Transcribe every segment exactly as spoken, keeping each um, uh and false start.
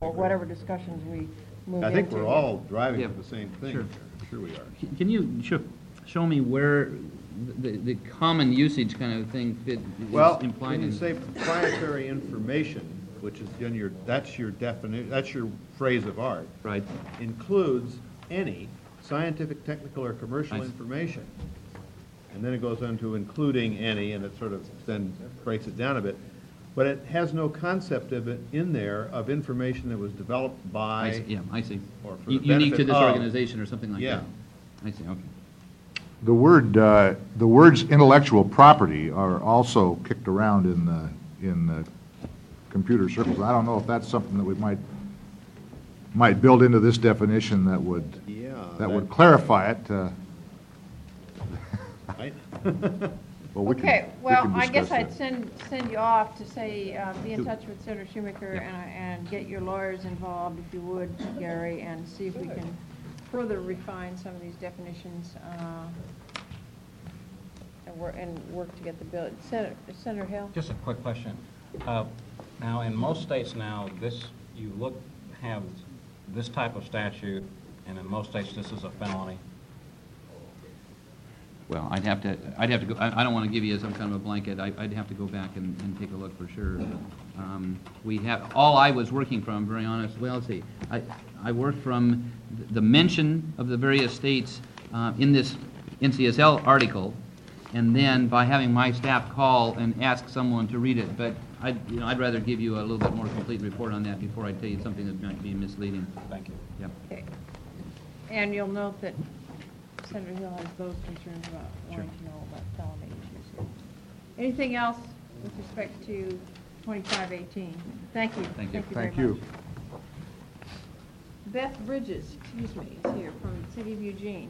or whatever discussions we move into. I think we're all driving Yeah. at the same thing. Sure. here. Sure we are. Can- Can you show, show me where the, the common usage kind of thing fit, is Well, implied when you in? say proprietary information, which is in your, that's your definition, that's your phrase of art, Right. includes any scientific, technical, or commercial I see. information. And then it goes on to including any, and it sort of then breaks it down a bit. But it has no concept of it in there of information that was developed I by. see, yeah, I see. or for U- the Unique to benefit this of- organization or something like Yeah. that? I see, okay. The word, uh, the words intellectual property are also kicked around in the, in the computer circles. I don't know if that's something that we might, might build into this definition that would, Yeah. that would clarify it. uh, I- Well, we can- Okay, we well, can I guess discuss I'd that. send, send you off to say, uh, be in To- touch with Senator Schumacher Yeah. and, and get your lawyers involved, if you would, Gary, and see if we can further refine some of these definitions, uh, and work, and work to get the bill. Senator, Senator Hill? Just a quick question. Uh, Now, in most states now, this, you look, have this type of statute, and in most states, this is a felony. Well, I'd have to, I'd have to go, I, I don't want to give you some kind of a blanket, I, I'd have to go back and, and take a look for sure. Um, We have, all I was working from, very honest, well, let's see, I, I worked from the mention of the various states uh, in this N C S L article, and then by having my staff call and ask someone to read it, but I'd, you know, I'd rather give you a little bit more complete report on that before I tell you something that might be misleading. Thank you. Yep. Okay. And you'll note that Senator Hill has those concerns about wanting to know about felony issues here. Anything else with respect to twenty-five eighteen? Thank you. Thank you. Thank you very Thank you. much. Beth Bridges, excuse me, is here from the City of Eugene.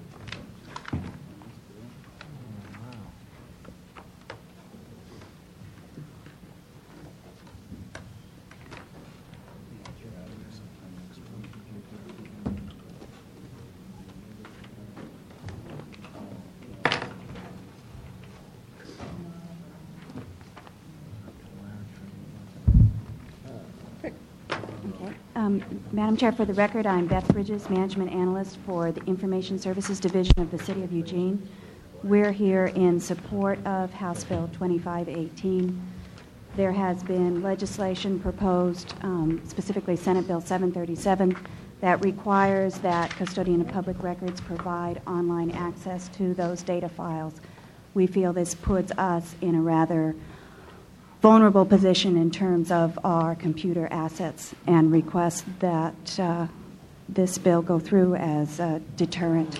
Okay. Um, Madam Chair, for the record, I'm Beth Bridges, Management Analyst for the Information Services Division of the City of Eugene. We're here in support of House Bill twenty-five eighteen. There has been legislation proposed, um, specifically Senate Bill seven thirty-seven, that requires that custodian of public records provide online access to those data files. We feel this puts us in a rather vulnerable position in terms of our computer assets and request that uh, this bill go through as a deterrent.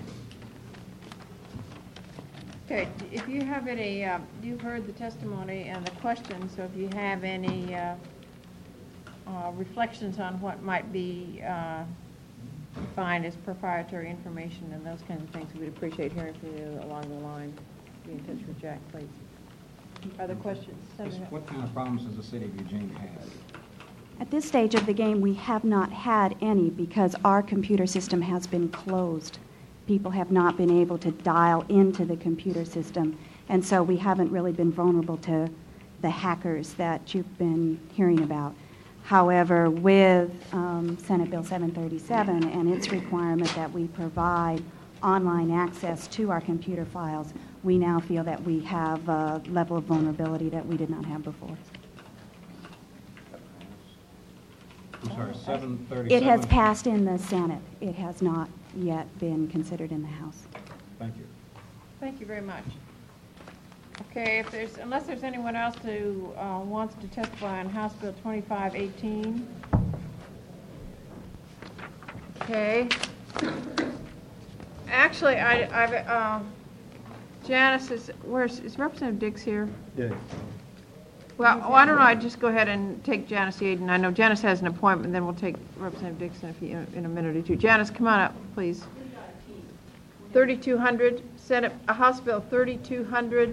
Okay, if you have any, uh, you've heard the testimony and the questions, so if you have any uh, uh, reflections on what might be uh, defined as proprietary information and those kinds of things, we'd appreciate hearing from you along the line. Be in touch with Jack, please. Other questions? Senator Hill? What kind of problems does the city of Eugene have? At this stage of the game, we have not had any because our computer system has been closed. People have not been able to dial into the computer system, and so we haven't really been vulnerable to the hackers that you've been hearing about. However, with um, Senate Bill seven thirty-seven and its requirement that we provide online access to our computer files, we now feel that we have a level of vulnerability that we did not have before. I'm sorry, seven thirty-seven? It has passed in the Senate. It has not yet been considered in the House. Thank you. Thank you very much. Okay, if there's, unless there's anyone else who uh, wants to testify on House Bill twenty-five eighteen. Okay. Actually, I, I've, um, Janice is, where's, is Representative Dix here? Yeah. Well, why don't I just go ahead and take Janice Yaden? I know Janice has an appointment, then we'll take Representative Dix in a few, in a minute or two. Janice, come on up, please. thirty-two hundred, Senate, uh, House Bill thirty-two hundred.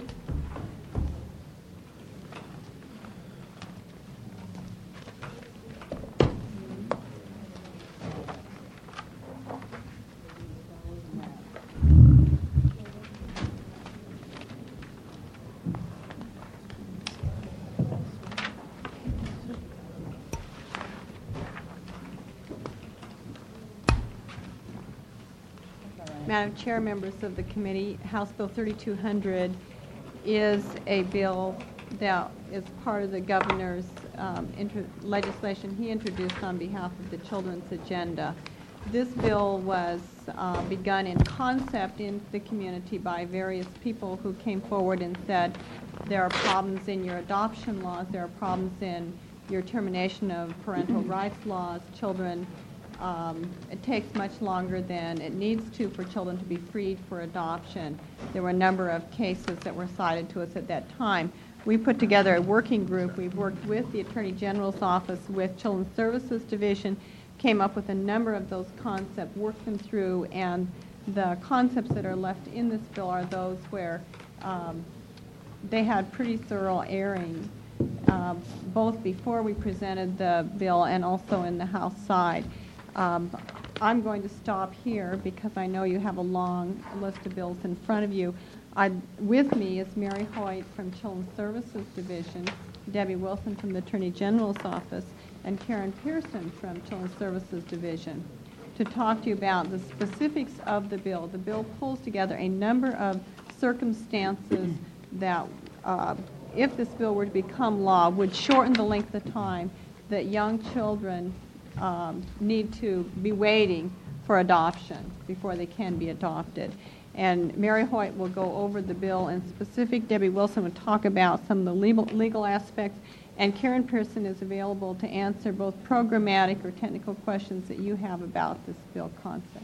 Madam Chair, members of the committee, House Bill thirty-two hundred is a bill that is part of the governor's um, inter- legislation he introduced on behalf of the Children's Agenda. This bill was uh, begun in concept in the community by various people who came forward and said there are problems in your adoption laws, there are problems in your termination of parental rights laws, children, um, it takes much longer than it needs to for children to be freed for adoption. There were a number of cases that were cited to us at that time. We put together a working group. We've worked with the Attorney General's office, with Children's Services Division, came up with a number of those concepts, worked them through, and the concepts that are left in this bill are those where um, they had pretty thorough airing, uh, both before we presented the bill and also in the House side. Um, I'm going to stop here because I know you have a long list of bills in front of you. I, with me is Mary Hoyt from Children's Services Division, Debbie Wilson from the Attorney General's office, and Karen Pearson from Children's Services Division to talk to you about the specifics of the bill. The bill pulls together a number of circumstances that, uh, if this bill were to become law, would shorten the length of time that young children um, need to be waiting for adoption before they can be adopted. And Mary Hoyt will go over the bill in specific. Debbie Wilson will talk about some of the legal, legal aspects. And Karen Pearson is available to answer both programmatic or technical questions that you have about this bill concept.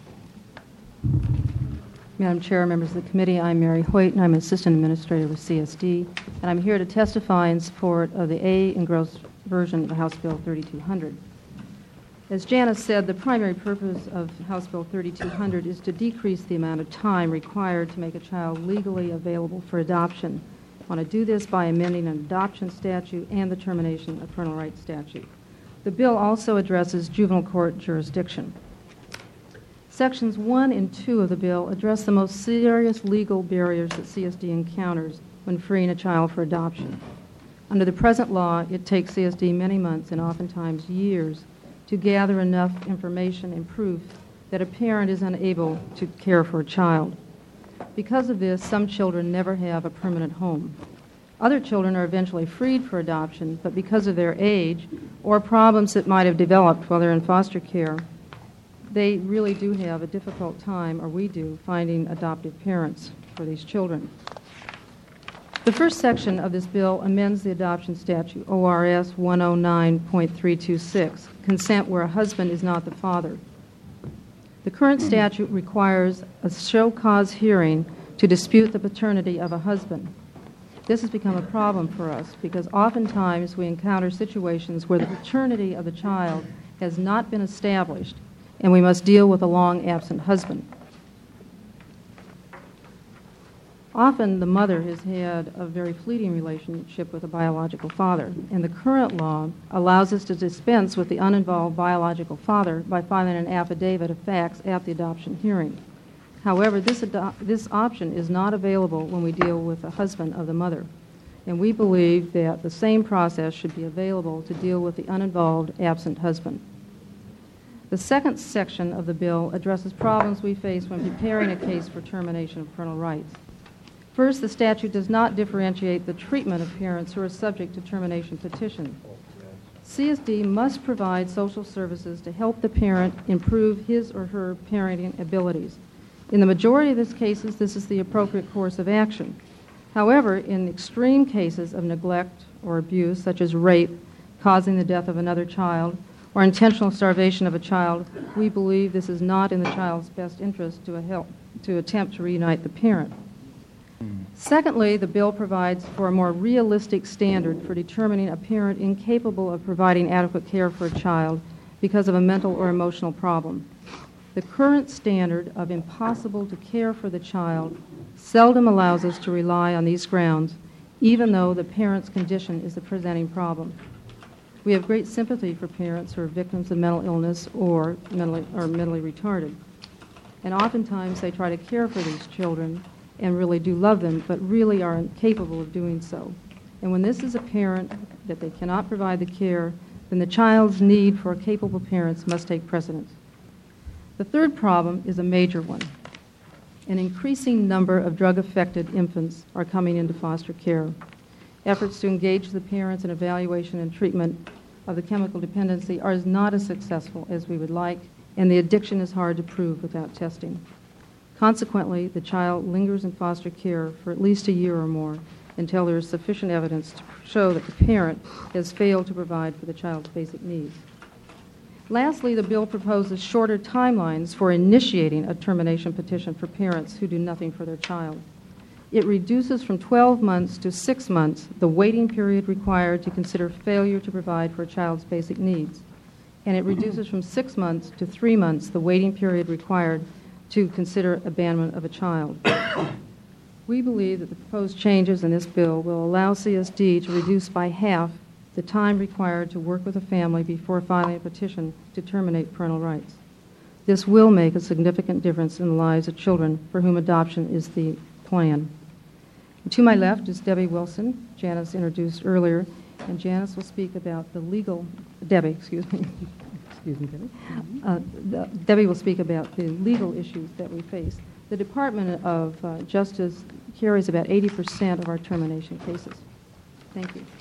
Madam Chair, members of the committee, I'm Mary Hoyt, and I'm Assistant Administrator with C S D, and I'm here to testify in support of the A engrossed version of House Bill thirty-two hundred. As Janice said, the primary purpose of House Bill thirty-two hundred is to decrease the amount of time required to make a child legally available for adoption. I want to do this by amending an adoption statute and the termination of parental rights statute. The bill also addresses juvenile court jurisdiction. Sections one and two of the bill address the most serious legal barriers that C S D encounters when freeing a child for adoption. Under the present law, it takes C S D many months and oftentimes years to gather enough information and proof that a parent is unable to care for a child. Because of this, some children never have a permanent home. Other children are eventually freed for adoption, but because of their age or problems that might have developed while they're in foster care, they really do have a difficult time, or we do, finding adoptive parents for these children. The first section of this bill amends the adoption statute, O R S one oh nine point three two six, consent where a husband is not the father. The current statute requires a show cause hearing to dispute the paternity of a husband. This has become a problem for us because oftentimes we encounter situations where the paternity of the child has not been established and we must deal with a long absent husband. Often the mother has had a very fleeting relationship with a biological father, and the current law allows us to dispense with the uninvolved biological father by filing an affidavit of facts at the adoption hearing. However, this, ado- this option is not available when we deal with the husband of the mother, and we believe that the same process should be available to deal with the uninvolved absent husband. The second section of the bill addresses problems we face when preparing a case for termination of parental rights. First, the statute does not differentiate the treatment of parents who are subject to termination petition. C S D must provide social services to help the parent improve his or her parenting abilities. In the majority of these cases, this is the appropriate course of action. However, in extreme cases of neglect or abuse, such as rape causing the death of another child, or intentional starvation of a child, we believe this is not in the child's best interest to, help, to attempt to reunite the parent. Secondly, the bill provides for a more realistic standard for determining a parent incapable of providing adequate care for a child because of a mental or emotional problem. The current standard of impossible to care for the child seldom allows us to rely on these grounds, even though the parent's condition is the presenting problem. We have great sympathy for parents who are victims of mental illness or mentally, or mentally retarded. And oftentimes they try to care for these children and really do love them, but really are incapable of doing so. And when this is apparent that they cannot provide the care, then the child's need for capable parents must take precedence. The third problem is a major one. An increasing number of drug-affected infants are coming into foster care. Efforts to engage the parents in evaluation and treatment of the chemical dependency are not as successful as we would like, and the addiction is hard to prove without testing. Consequently, the child lingers in foster care for at least a year or more until there is sufficient evidence to show that the parent has failed to provide for the child's basic needs. Lastly, the bill proposes shorter timelines for initiating a termination petition for parents who do nothing for their child. It reduces from twelve months to six months the waiting period required to consider failure to provide for a child's basic needs. And it reduces from six months to three months the waiting period required to consider abandonment of a child. We believe that the proposed changes in this bill will allow C S D to reduce by half the time required to work with a family before filing a petition to terminate parental rights. This will make a significant difference in the lives of children for whom adoption is the plan. And to my left is Debbie Wilson, Janice introduced earlier, and Janice will speak about the legal, Debbie, excuse me, excuse me, Debbie. Uh, the, Debbie will speak about the legal issues that we face. The Department of uh, Justice carries about eighty percent of our termination cases. Thank you.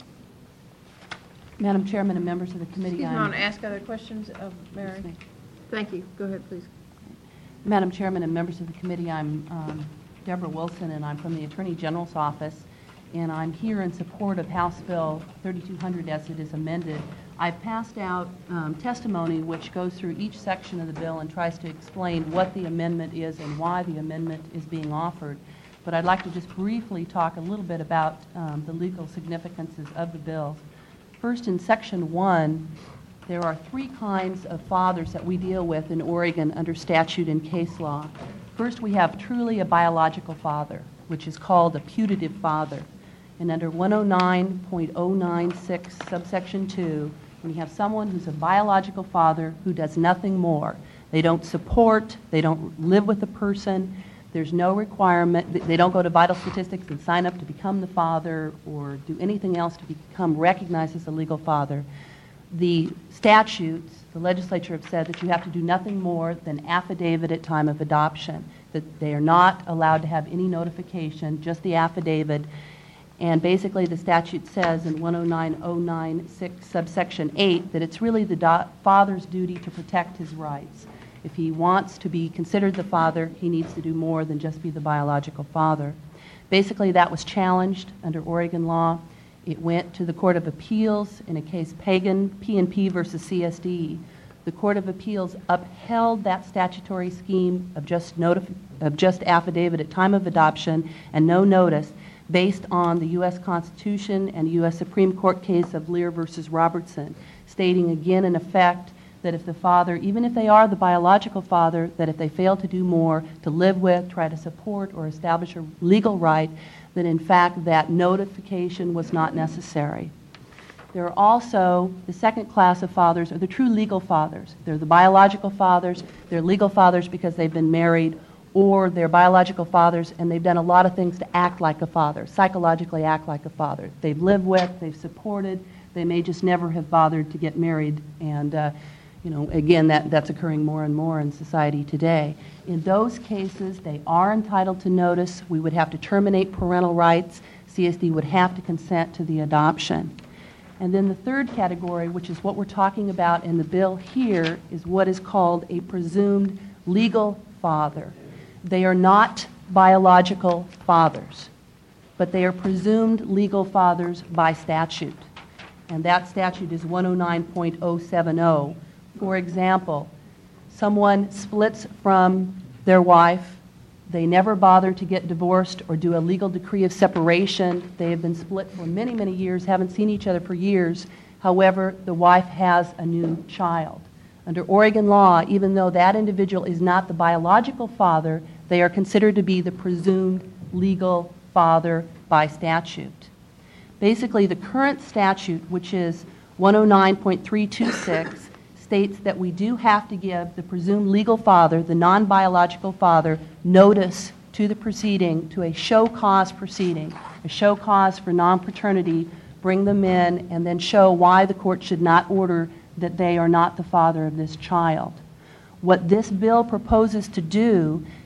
Madam Chairman and members of the committee, Excuse me, I I'm- want to ask other questions of Mary. Yes, ma'am. Thank you. Go ahead, please. Madam Chairman and members of the committee, I'm um, Deborah Wilson, and I'm from the Attorney General's office, and I'm here in support of House Bill thirty-two hundred as it is amended. I've passed out um, testimony which goes through each section of the bill and tries to explain what the amendment is and why the amendment is being offered. But I'd like to just briefly talk a little bit about um, the legal significances of the bill. First, in Section one, there are three kinds of fathers that we deal with in Oregon under statute and case law. First, we have truly a biological father, which is called a putative father. And under one oh nine point oh nine six subsection two, when you have someone who's a biological father who does nothing more, they don't support, they don't live with the person, there's no requirement, they don't go to vital statistics and sign up to become the father or do anything else to become recognized as a legal father. The statutes, the legislature have said that you have to do nothing more than affidavit at time of adoption, that they are not allowed to have any notification, just the affidavit. And basically the statute says in one oh nine point oh nine six subsection eight that it's really the do- father's duty to protect his rights. If he wants to be considered the father, he needs to do more than just be the biological father. Basically, that was challenged under Oregon law. It went to the Court of Appeals in a case Pagan, P and P versus C S D. The Court of Appeals upheld that statutory scheme of just, notif- of just affidavit at time of adoption and no notice based on the U S Constitution and U S Supreme Court case of Lear versus Robertson, stating again in effect that if the father, even if they are the biological father, that if they fail to do more to live with, try to support, or establish a legal right, that in fact that notification was not necessary. There are also the second class of fathers are the true legal fathers. They're the biological fathers, they're legal fathers because they've been married, or they're biological fathers and they've done a lot of things to act like a father, psychologically act like a father. They've lived with, they've supported, they may just never have bothered to get married, and uh, you know, again, that, that's occurring more and more in society today. In those cases, they are entitled to notice. We would have to terminate parental rights. C S D would have to consent to the adoption. And then the third category, which is what we're talking about in the bill here, is what is called a presumed legal father. They are not biological fathers, but they are presumed legal fathers by statute. And that statute is one oh nine point oh seven oh. For example, someone splits from their wife, they never bother to get divorced or do a legal decree of separation, they have been split for many, many years, haven't seen each other for years, however, the wife has a new child. Under Oregon law, even though that individual is not the biological father, they are considered to be the presumed legal father by statute. Basically, the current statute, which is one oh nine point three two six, states that we do have to give the presumed legal father, the non-biological father, notice to the proceeding, to a show cause proceeding, a show cause for non-paternity, bring them in, and then show why the court should not order that they are not the father of this child. What this bill proposes to do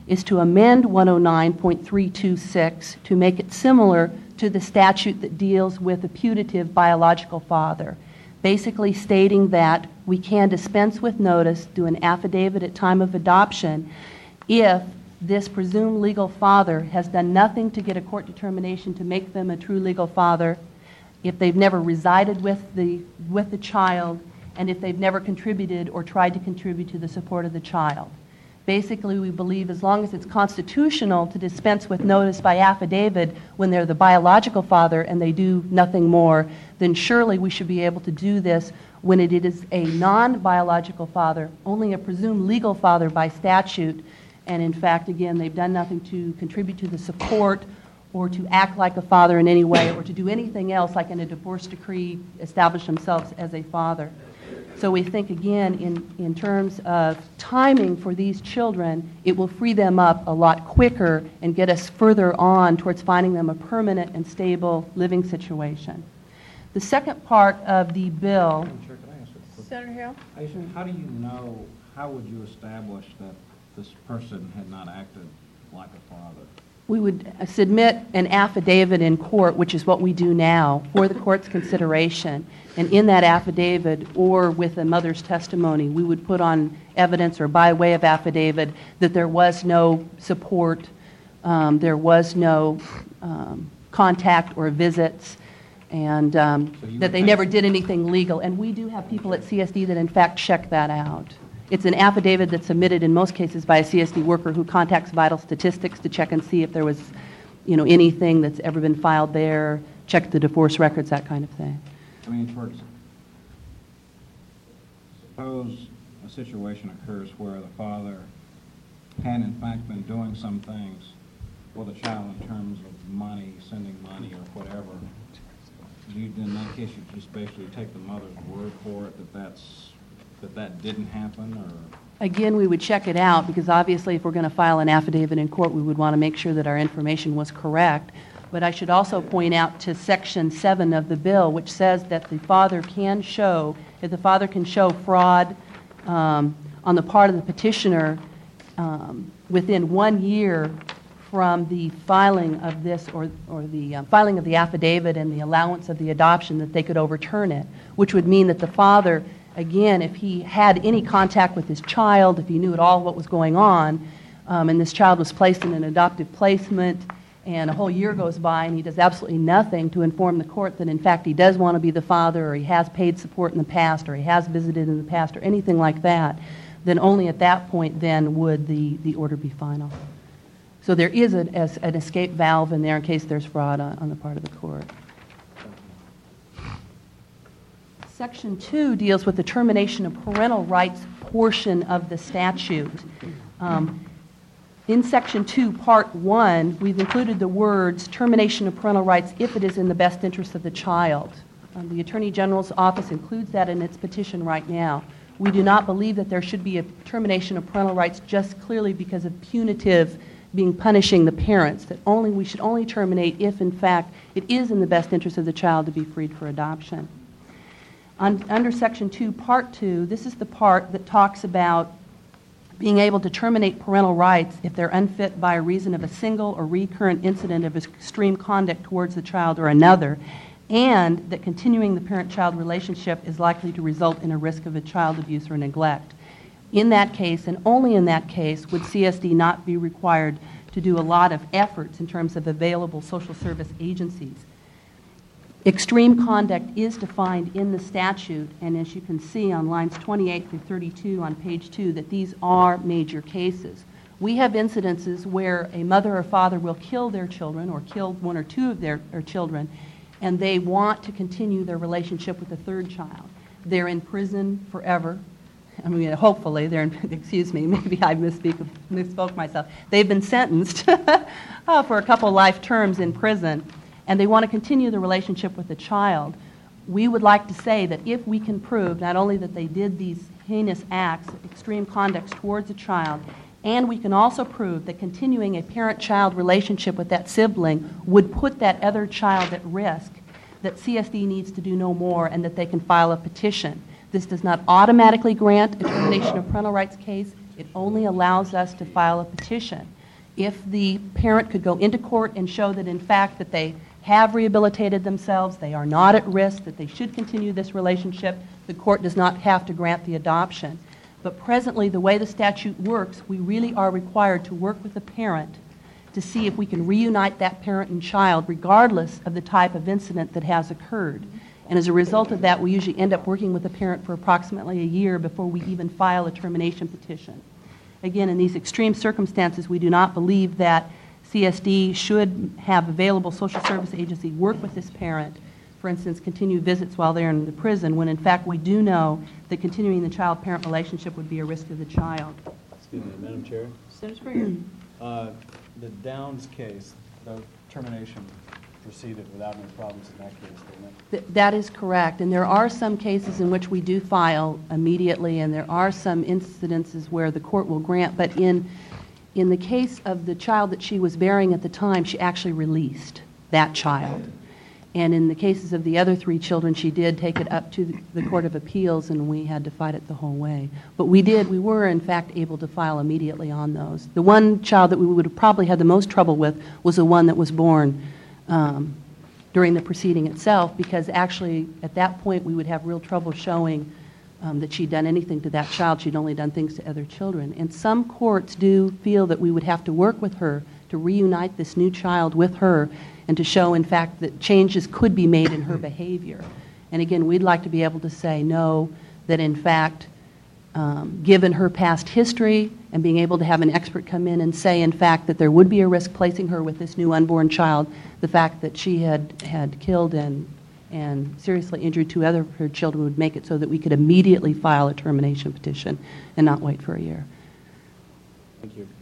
is to amend one oh nine point three two six to make it similar to the statute that deals with a putative biological father, basically stating that we can dispense with notice, do an affidavit at time of adoption, if this presumed legal father has done nothing to get a court determination to make them a true legal father, if they've never resided with the, with the child, and if they've never contributed or tried to contribute to the support of the child. Basically, we believe as long as it's constitutional to dispense with notice by affidavit when they're the biological father and they do nothing more, then surely we should be able to do this when it is a non-biological father, only a presumed legal father by statute, and in fact, again, they've done nothing to contribute to the support or to act like a father in any way or to do anything else like in a divorce decree establish themselves as a father. So we think, again, in, in terms of timing for these children, it will free them up a lot quicker and get us further on towards finding them a permanent and stable living situation. The second part of the bill... Madam Chair, could I ask a quick- Senator Hill? I assume, how do you know, how would you establish that this person had not acted like a father? We would uh, submit an affidavit in court, which is what we do now, for the court's consideration. And in that affidavit, or with a mother's testimony, we would put on evidence or by way of affidavit that there was no support, um, there was no um, contact or visits, and um, So you that would they think- never did anything legal. And we do have people at C S D that in fact check that out. It's an affidavit that's submitted in most cases by a C S D worker who contacts Vital Statistics to check and see if there was, you know, anything that's ever been filed there, check the divorce records, that kind of thing. I mean, for ex- suppose a situation occurs where the father had in fact been doing some things for the child in terms of money, sending money or whatever. Do you, in that case, you just basically take the mother's word for it that that's, that that didn't happen, or? Again, we would check it out, because obviously if we're going to file an affidavit in court, we would want to make sure that our information was correct. But I should also point out to Section seven of the bill, which says that the father can show, if the father can show fraud um, on the part of the petitioner um, within one year from the filing of this, or, or the uh, filing of the affidavit and the allowance of the adoption, that they could overturn it, which would mean that the father, again, if he had any contact with his child, if he knew at all what was going on, um, and this child was placed in an adoptive placement, and a whole year goes by and he does absolutely nothing to inform the court that in fact he does want to be the father, or he has paid support in the past, or he has visited in the past, or anything like that, then only at that point then would the, the order be final. So there is an, as, an escape valve in there in case there's fraud on, on the part of the court. Section two deals with the termination of parental rights portion of the statute. Um, in Section two, Part one, we've included the words termination of parental rights if it is in the best interest of the child. Um, the Attorney General's office includes that in its petition right now. We do not believe that there should be a termination of parental rights just clearly because of punitive being punishing the parents, that only we should only terminate if in fact it is in the best interest of the child to be freed for adoption. On, under Section two, Part two, this is the part that talks about being able to terminate parental rights if they're unfit by reason of a single or recurrent incident of extreme conduct towards the child or another, and that continuing the parent-child relationship is likely to result in a risk of a child abuse or neglect. In that case, and only in that case, would C S D not be required to do a lot of efforts in terms of available social service agencies. Extreme conduct is defined in the statute, and as you can see on lines twenty-eight through thirty-two on page two, that these are major cases. We have incidences where a mother or father will kill their children or kill one or two of their, their children, and they want to continue their relationship with the third child. They're in prison forever. I mean, hopefully, they're in, excuse me, maybe I misspeak, misspoke myself. They've been sentenced oh, for a couple life terms in prison, and they want to continue the relationship with the child. We would like to say that if we can prove not only that they did these heinous acts, extreme conducts towards a child, and we can also prove that continuing a parent-child relationship with that sibling would put that other child at risk, that C S D needs to do no more and that they can file a petition. This does not automatically grant a termination of parental rights case. It only allows us to file a petition. if the parent could go into court and show that in fact that they have rehabilitated themselves, they are not at risk, that they should continue this relationship, the court does not have to grant the adoption. But presently, the way the statute works, we really are required to work with the parent to see if we can reunite that parent and child regardless of the type of incident that has occurred. And as a result of that, we usually end up working with the parent for approximately a year before we even file a termination petition. Again, in these extreme circumstances, we do not believe that C S D should have available social service agency work with this parent, for instance, continue visits while they're in the prison, when in fact we do know that continuing the child-parent relationship would be a risk to the child. Excuse me, Madam Chair. Senator Springer. Uh, The Downs case, the termination proceeded without any problems in that case, didn't it? Th- That is correct, and there are some cases in which we do file immediately, and there are some incidences where the court will grant, but in, in the case of the child that she was bearing at the time, she actually released that child. And in the cases of the other three children, she did take it up to the- the Court of Appeals, and we had to fight it the whole way. But we did, we were in fact able to file immediately on those. The one child that we would have probably had the most trouble with was the one that was born um, during the proceeding itself, because actually at that point we would have real trouble showing um, that she'd done anything to that child. She'd only done things to other children. And some courts do feel that we would have to work with her to reunite this new child with her and to show, in fact, that changes could be made in her behavior. And again, we'd like to be able to say no, that in fact, um, given her past history and being able to have an expert come in and say, in fact, that there would be a risk placing her with this new unborn child, the fact that she had, had killed and, and seriously injured two other of her children would make it so that we could immediately file a termination petition and not wait for a year. Thank you.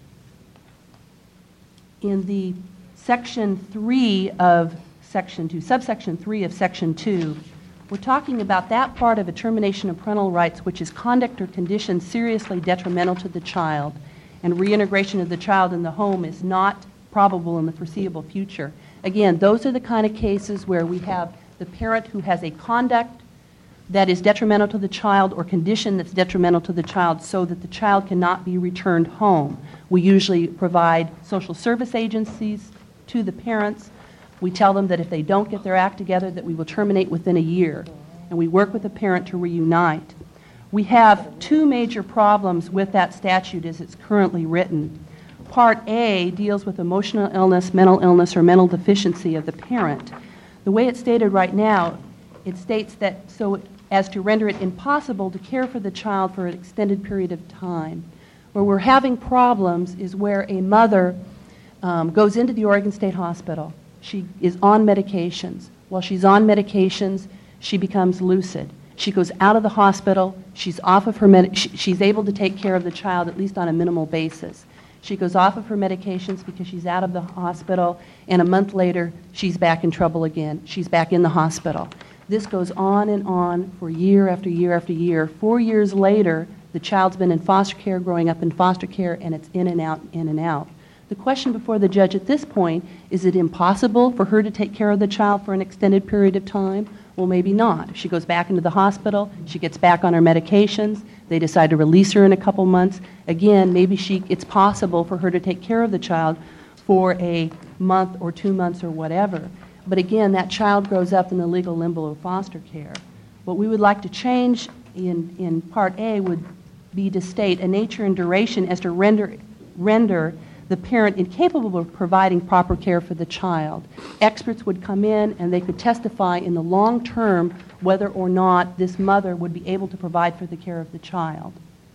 In the section three of section two, subsection three of section two, we're talking about that part of a termination of parental rights which is conduct or condition seriously detrimental to the child, and reintegration of the child in the home is not probable in the foreseeable future. Again, those are the kind of cases where we have the parent who has a conduct that is detrimental to the child or condition that's detrimental to the child so that the child cannot be returned home. We usually provide social service agencies to the parents. We tell them that if they don't get their act together, that we will terminate within a year. And we work with the parent to reunite. We have two major problems with that statute as it's currently written. Part A deals with emotional illness, mental illness, or mental deficiency of the parent. The way it's stated right now, it states that so as to render it impossible to care for the child for an extended period of time. Where we're having problems is where a mother um, goes into the Oregon State Hospital. She is on medications. While she's on medications, she becomes lucid. She goes out of the hospital. She's off of her med- she, she's able to take care of the child at least on a minimal basis. She goes off of her medications because she's out of the hospital, and a month later, she's back in trouble again. She's back in the hospital. This goes on and on for year after year after year. Four years later, the child's been in foster care, growing up in foster care, and it's in and out, in and out. The question before the judge at this point, is it impossible for her to take care of the child for an extended period of time? Well, maybe not. If she goes back into the hospital, she gets back on her medications, they decide to release her in a couple months. Again, maybe she, it's possible for her to take care of the child for a month or two months or whatever. But again, that child grows up in the legal limbo of foster care. What we would like to change in, in Part A would be to state a nature and duration as to render, render the parent incapable of providing proper care for the child. Experts would come in and they could testify in the long term whether or not this mother would be able to provide for the care of the child.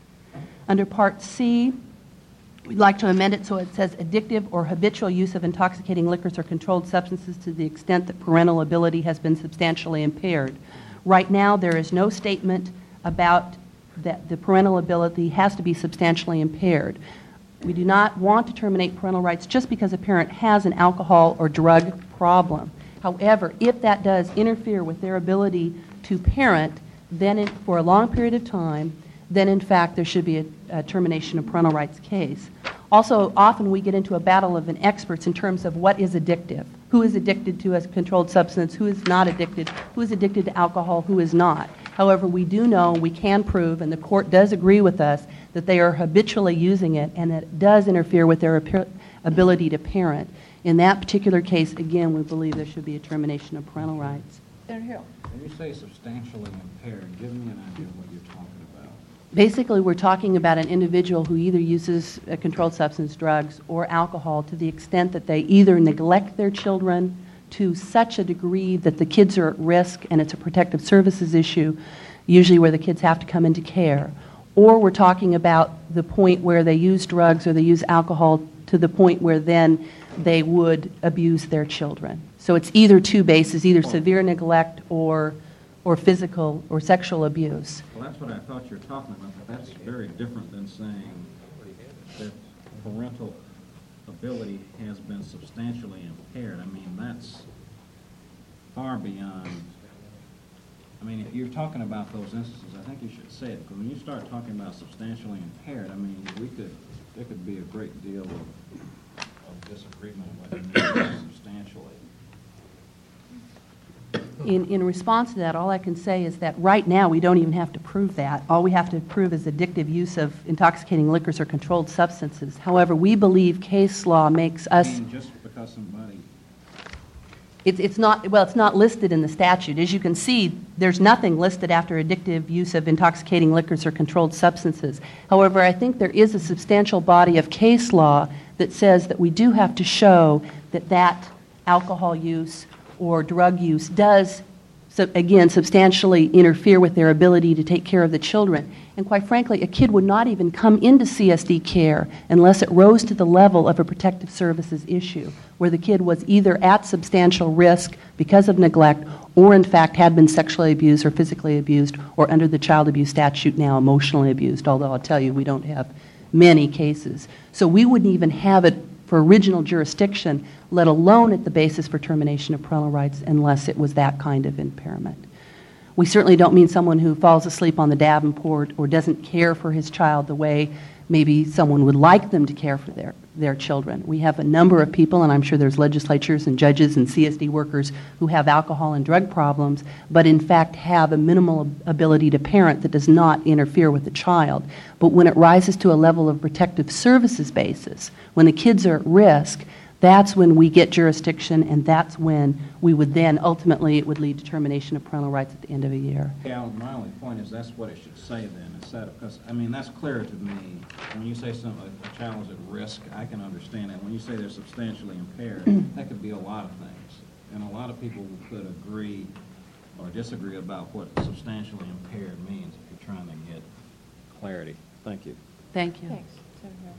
Under Part C, we'd like to amend it so it says addictive or habitual use of intoxicating liquors or controlled substances to the extent that parental ability has been substantially impaired. Right now, there is no statement about that the parental ability has to be substantially impaired. We do not want to terminate parental rights just because a parent has an alcohol or drug problem. However, if that does interfere with their ability to parent, then it, for a long period of time, then in fact there should be a, a termination of parental rights case. Also, often we get into a battle of an experts in terms of what is addictive. Who is addicted to a controlled substance? Who is not addicted? Who is addicted to alcohol? Who is not? However, we do know, we can prove, and the court does agree with us, that they are habitually using it and that it does interfere with their ability to parent. In that particular case, again, we believe there should be a termination of parental rights. Senator Hill. When you say substantially impaired, give me an idea of what you're talking about. Basically, we're talking about an individual who either uses a controlled substance, drugs, or alcohol to the extent that they either neglect their children to such a degree that the kids are at risk and it's a protective services issue, usually where the kids have to come into care, or we're talking about the point where they use drugs or they use alcohol to the point where then they would abuse their children. So it's either two bases, either severe neglect or, or physical or sexual abuse. Well, that's what I thought you were talking about, but that's very different than saying that parental ability has been substantially impaired. I mean, that's far beyond. I mean, if you're talking about those instances, I think you should say it, because when you start talking about substantially impaired, I mean, we could, there could be a great deal of, of disagreement whether it means substantially. In, in response to that, all I can say is that right now we don't even have to prove that. All we have to prove is addictive use of intoxicating liquors or controlled substances. However, we believe case law makes us... I mean, just because somebody... It's, it's not, well, it's not listed in the statute. As you can see, there's nothing listed after addictive use of intoxicating liquors or controlled substances. However, I think there is a substantial body of case law that says that we do have to show that that alcohol use or drug use does, so again, substantially interfere with their ability to take care of the children. And quite frankly, a kid would not even come into C S D care unless it rose to the level of a protective services issue, where the kid was either at substantial risk because of neglect or in fact had been sexually abused or physically abused or under the child abuse statute now emotionally abused, although I'll tell you we don't have many cases. So we wouldn't even have it for original jurisdiction, let alone at the basis for termination of parental rights, unless it was that kind of impairment. We certainly don't mean someone who falls asleep on the Davenport or doesn't care for his child the way maybe someone would like them to care for their, their children. We have a number of people, and I'm sure there's legislatures and judges and C S D workers who have alcohol and drug problems, but in fact have a minimal ability to parent that does not interfere with the child. But when it rises to a level of protective services basis, when the kids are at risk, that's when we get jurisdiction, and that's when we would then, ultimately, it would lead to termination of parental rights at the end of a year. Yeah, my only point is that's what it should say then, instead of, because, I mean, that's clear to me. When you say some, a, a child is at risk, I can understand that. When you say they're substantially impaired, that could be a lot of things. And a lot of people could agree or disagree about what substantially impaired means if you're trying to get clarity. Thank you. Thank you. Thanks. Senator Hill.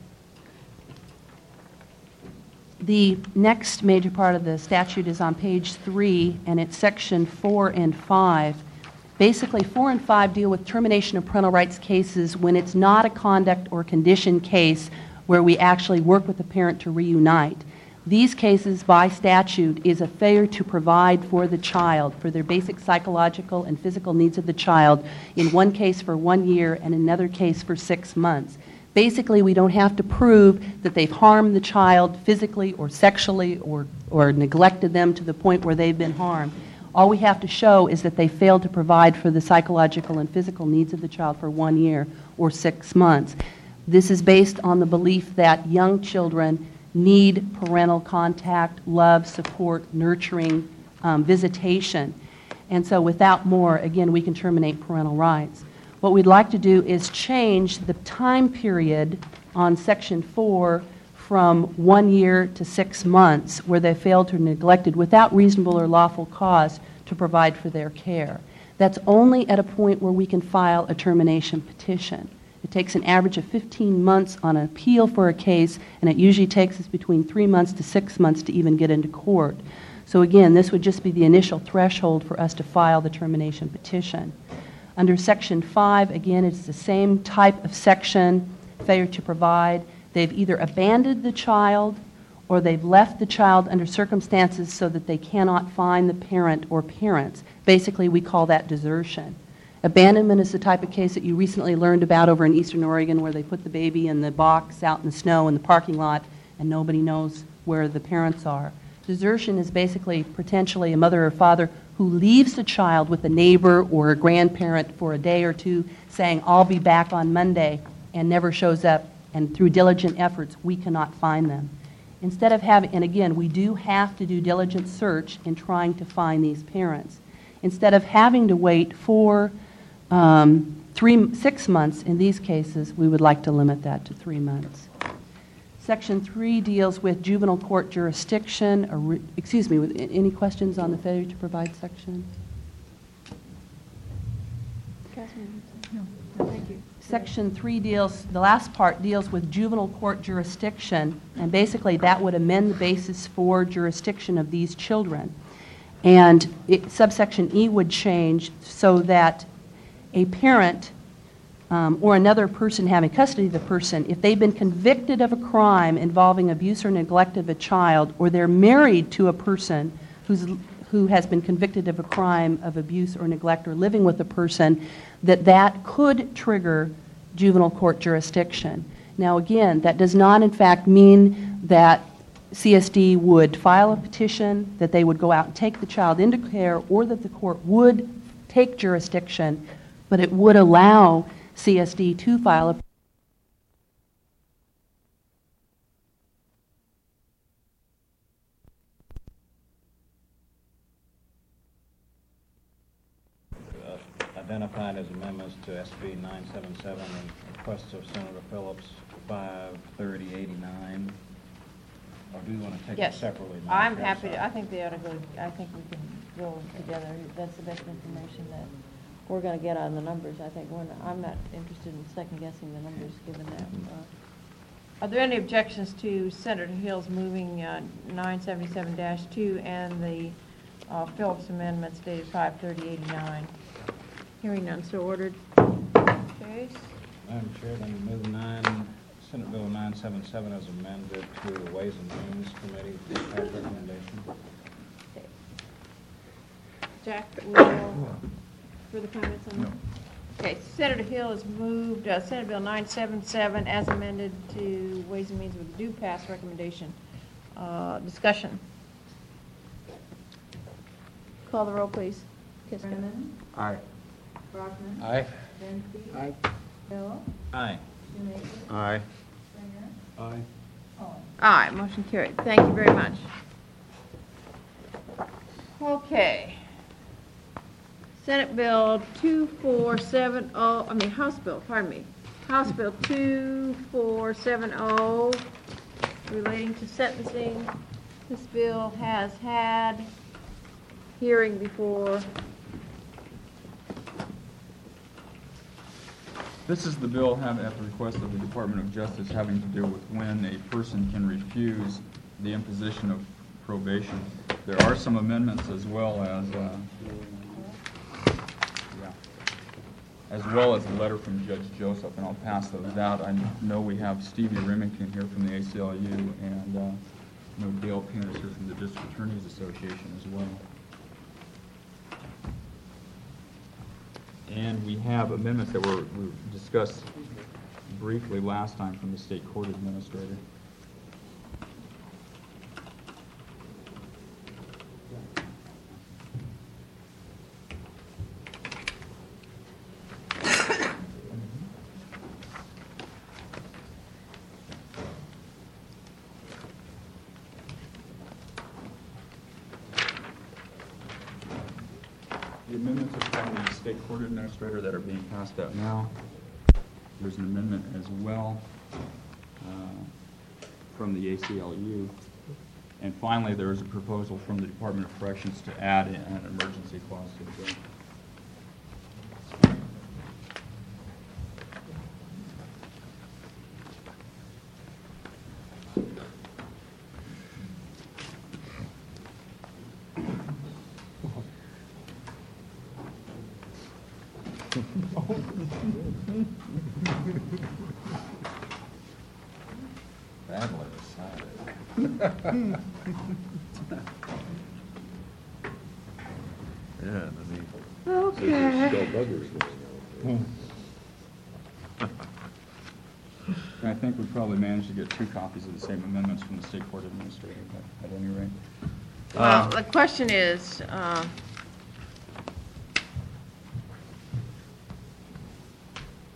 The next major part of the statute is on page three, and it's section four and five. Basically, four and five deal with termination of parental rights cases when it's not a conduct or condition case where we actually work with the parent to reunite. These cases, by statute, is a failure to provide for the child, for their basic psychological and physical needs of the child, in one case for one year and another case for six months. Basically, we don't have to prove that they've harmed the child physically or sexually or, or neglected them to the point where they've been harmed. All we have to show is that they failed to provide for the psychological and physical needs of the child for one year or six months. This is based on the belief that young children need parental contact, love, support, nurturing, um, visitation. And so without more, again, we can terminate parental rights. What we'd like to do is change the time period on section four from one year to six months where they failed or neglected without reasonable or lawful cause to provide for their care. That's only at a point where we can file a termination petition. It takes an average of fifteen months on an appeal for a case, and it usually takes us between three months to six months to even get into court. So again, this would just be the initial threshold for us to file the termination petition. Under Section five, again, it's the same type of section, failure to provide. They've either abandoned the child or they've left the child under circumstances so that they cannot find the parent or parents. Basically, we call that desertion. Abandonment is the type of case that you recently learned about over in Eastern Oregon, where they put the baby in the box out in the snow in the parking lot and nobody knows where the parents are. Desertion is basically potentially a mother or father who leaves the child with a neighbor or a grandparent for a day or two saying, "I'll be back on Monday," and never shows up, and through diligent efforts, we cannot find them. Instead of having, and again, we do have to do diligent search in trying to find these parents. Instead of having to wait for um, three, six months in these cases, we would like to limit that to three months. Section three deals with juvenile court jurisdiction, or, re- excuse me, with, any questions on the failure to provide section? No, thank you. Section three deals, the last part deals with juvenile court jurisdiction, and basically that would amend the basis for jurisdiction of these children. And it, subsection E would change so that a parent um, or another person having custody of the person, if they've been convicted of a crime involving abuse or neglect of a child, or they're married to a person who's, who has been convicted of a crime of abuse or neglect, or living with a person, that that could trigger juvenile court jurisdiction. Now again, that does not in fact mean that C S D would file a petition, that they would go out and take the child into care, or that the court would take jurisdiction, but it would allow C S D to file a identified as amendments to S B nine seventy-seven and requests of Senator Phillips five thirty eighty-nine. Or do you want to take it Yes. separately? Madam I'm Chair? happy, to- I think they ought to go, I think we can go together. That's the best information that we're going to get on the numbers. I think we're, not- I'm not interested in second guessing the numbers given that. uh, Are there any objections to Senator Hill's moving uh, nine seventy-seven dash two and the uh, Phillips amendments dated five thirty eighty-nine? Hearing none, so ordered. Okay. Madam Chair, then move nine, Senate Bill nine seventy-seven as amended to the Ways and Means Committee for pass recommendation. Jack, will, further comments on that? Okay, Senator Hill has moved uh, Senate Bill nine seventy-seven as amended to Ways and Means with a due pass recommendation. Uh, Discussion. Call the roll, please. Kiska. Brennan? Aye. Brockman? Aye. Dempsey? Aye. Hill? Aye. Shoemaker? Aye. Springer? Aye. Hall? Aye, motion carried. Thank you very much. Okay. Senate Bill two four seven oh, I mean, House Bill, pardon me. House Bill two four seven oh relating to sentencing. This bill has had hearing before. This is the bill having, at the request of the Department of Justice, having to do with when a person can refuse the imposition of probation. There are some amendments as well as, uh, yeah, as well as a letter from Judge Joseph, and I'll pass those out. I know we have Stevie Remington here from the A C L U, and uh, I know Dale Pierce here from the District Attorneys Association as well. And we have amendments that were, were discussed briefly last time from the State Court Administrator. The amendments are from the State Court Administrator that are being passed out now. There's an amendment as well uh, from the A C L U. And finally, there is a proposal from the Department of Corrections to add in an emergency clause to the bill. Badly decided. Yeah, I mean, Okay. And I think we probably managed to get two copies of the same amendments from the State Court Administrator, but at any rate. Well, the question is, uh,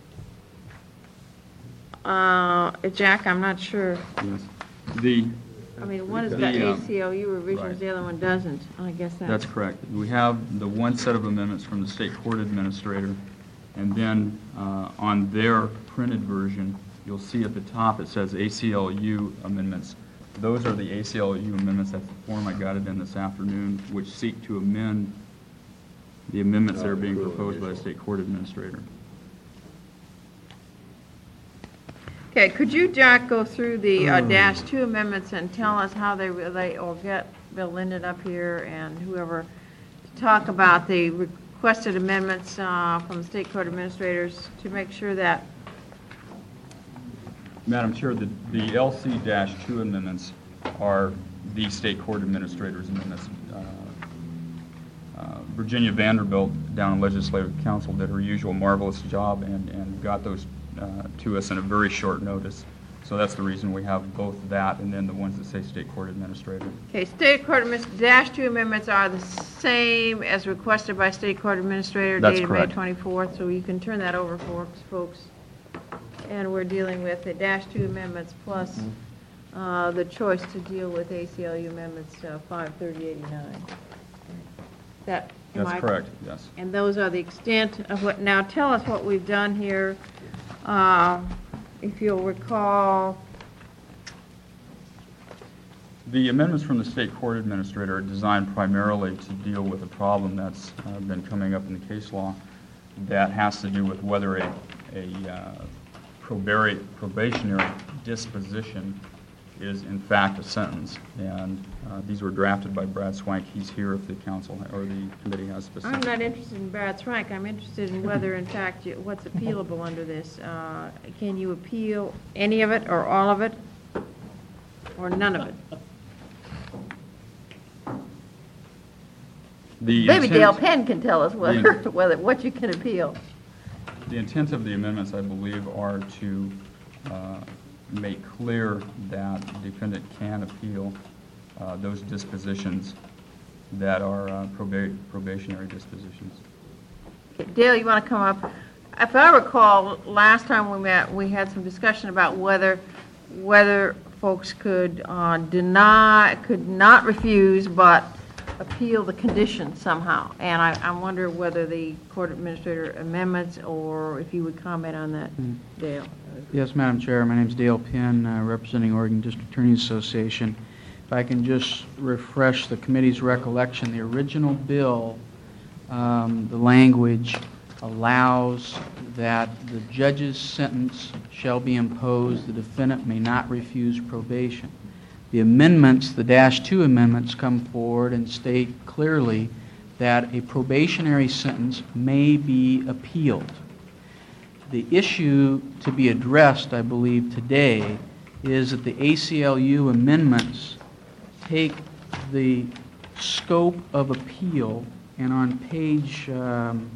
uh, Jack, I'm not sure. Yes. The I mean, one has The, got uh, A C L U revisions, right. the other one doesn't. I guess that's... That's correct. We have the one set of amendments from the state court administrator, and then uh, on their printed version, you'll see at the top it says A C L U amendments. Those are the A C L U amendments. That's the form I got it in this afternoon, which seek to amend the amendments that are being proposed by the state court administrator. Okay, could you, Jack, go through the uh, dash two amendments and tell us how they relate, or get Bill Linden up here and whoever to talk about the requested amendments uh, from the state court administrators to make sure that... Madam Chair, the, the L C two amendments are the state court administrator's amendments. Uh, uh, Virginia Vanderbilt down in Legislative Council did her usual marvelous job and, and got those uh, to us in a very short notice. So that's the reason we have both that and then the ones that say state court administrator. Okay, state court adminis, dash two amendments are the same as requested by state court administrator That's dated May correct. twenty-fourth, so you can turn that over for folks. And we're dealing with the dash two amendments plus uh, the choice to deal with A C L U amendments uh, five thirty eighty-nine. That, am That's I- correct, yes. And those are the extent of what, now tell us what we've done here. Uh, If you'll recall, The amendments from the state court administrator are designed primarily to deal with a problem that's uh, been coming up in the case law that has to do with whether a, a uh, probari- probationary disposition is in fact a sentence. And uh, these were drafted by Brad Swank. He's here if the council or the committee has specific. I'm not interested in Brad Swank, I'm interested in whether, in fact, you- what's appealable under this. Uh, Can you appeal any of it, or all of it, or none of it? The Maybe intent- Dale Penn can tell us whether, the- whether, what you can appeal. The intent of the amendments, I believe, are to uh, make clear that the defendant can appeal uh, those dispositions that are uh, proba- probationary dispositions. Dale, you want to come up? If I recall, last time we met, we had some discussion about whether, whether folks could uh, deny, could not refuse, but appeal the condition somehow. And I, I wonder whether the court administrator amendments, or if you would comment on that, Dale. Yes, Madam Chair, my name is Dale Penn, uh, representing Oregon District Attorneys Association. If I can just refresh the committee's recollection, the original bill, um, the language allows that the judge's sentence shall be imposed, the defendant may not refuse probation. The amendments, the dash two amendments, come forward and state clearly that a probationary sentence may be appealed. The issue to be addressed, I believe, today is that the A C L U amendments take the scope of appeal, and on page um,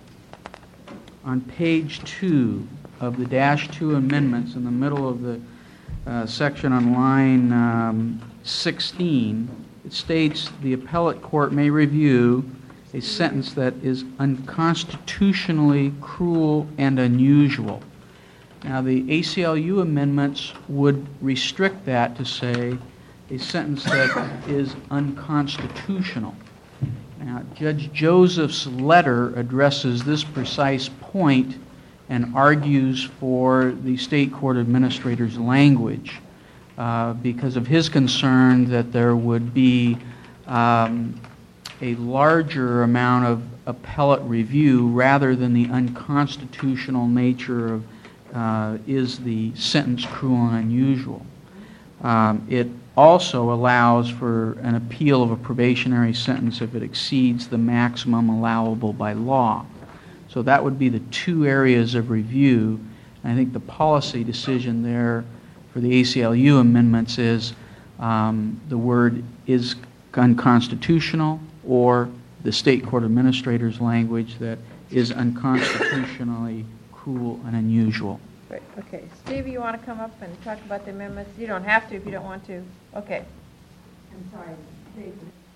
on page two of the dash two amendments, in the middle of the uh, section on line um, sixteen, it states the appellate court may review a sentence that is unconstitutionally cruel and unusual. Now, the A C L U amendments would restrict that to say a sentence that is unconstitutional. Now, Judge Joseph's letter addresses this precise point and argues for the state court administrator's language uh, because of his concern that there would be um, a larger amount of appellate review rather than the unconstitutional nature of uh, is the sentence cruel and unusual. Um, it also allows for an appeal of a probationary sentence if it exceeds the maximum allowable by law. So that would be the two areas of review. I think the policy decision there for the A C L U amendments is um, the word is unconstitutional, or the state court administrator's language that is unconstitutionally cruel and unusual. Great, okay. Steve, you want to come up and talk about the amendments? You don't have to if you don't want to. Okay. I'm sorry, Dave.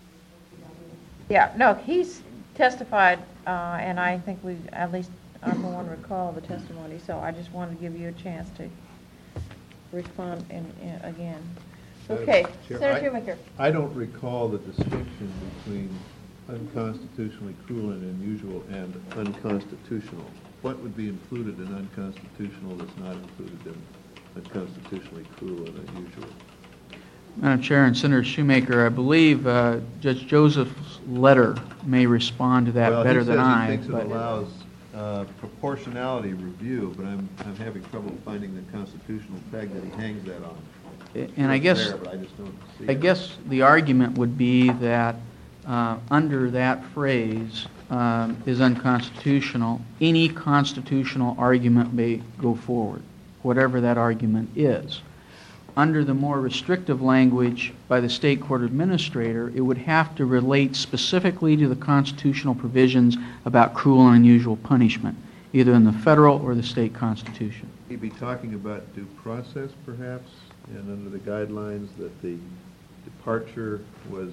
Yeah, no, he's testified, uh, and I think we, at least I'm the one recall the testimony, so I just wanted to give you a chance to respond in, in, again. Okay, Chair, Senator I- Schumacher. I don't recall the distinction between unconstitutionally cruel and unusual and unconstitutional. What would be included in unconstitutional that's not included in unconstitutionally cruel and unusual? Madam Chair and Senator Shoemaker, I believe uh, Judge Joseph's letter may respond to that Well, better he than says I. he thinks it but- allows uh, proportionality review, but I'm, I'm having trouble finding the constitutional peg that he hangs that on. And I It's guess, there, but I just don't see I it. guess the argument would be that uh, under that phrase um, is unconstitutional, any constitutional argument may go forward, whatever that argument is. Under the more restrictive language by the state court administrator, it would have to relate specifically to the constitutional provisions about cruel and unusual punishment, either in the federal or the state constitution. He'd be talking about due process, perhaps, and under the guidelines that the departure was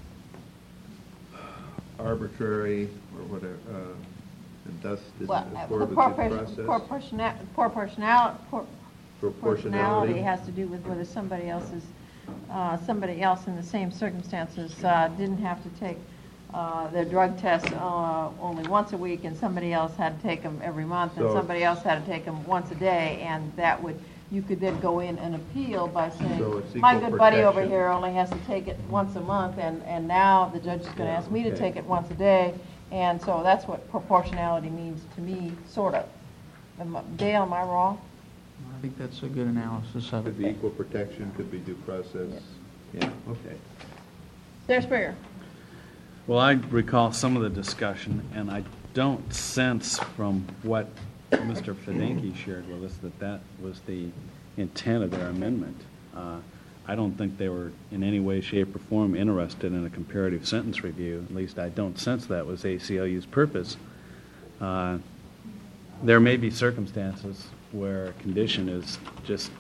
arbitrary or whatever, uh, and thus didn't Well, uh, accord the with due proportion- process. proportiona- proportionality, por- Proportionality. proportionality has to do with whether somebody else's, uh, somebody else in the same circumstances uh, didn't have to take uh, their drug test uh, only once a week, and somebody else had to take them every month, and So- somebody else had to take them once a day, and that would, you could then go in and appeal by So saying, it's my equal good buddy over protection." here only has to take it once a month, and, and now the judge is going to Yeah, ask me to okay. take it once a day, and so that's what proportionality means to me, sort of. Am I- Dale, am I wrong? I think that's a good analysis of Could it. be equal protection, could be due process. Yeah, okay. Senator Springer. Well, I recall some of the discussion, and I don't sense from what Mister Fedenke shared with us that that was the intent of their amendment. Uh, I don't think they were in any way, shape, or form interested in a comparative sentence review. At least I don't sense that was A C L U's purpose. Uh, There may be circumstances where a condition is just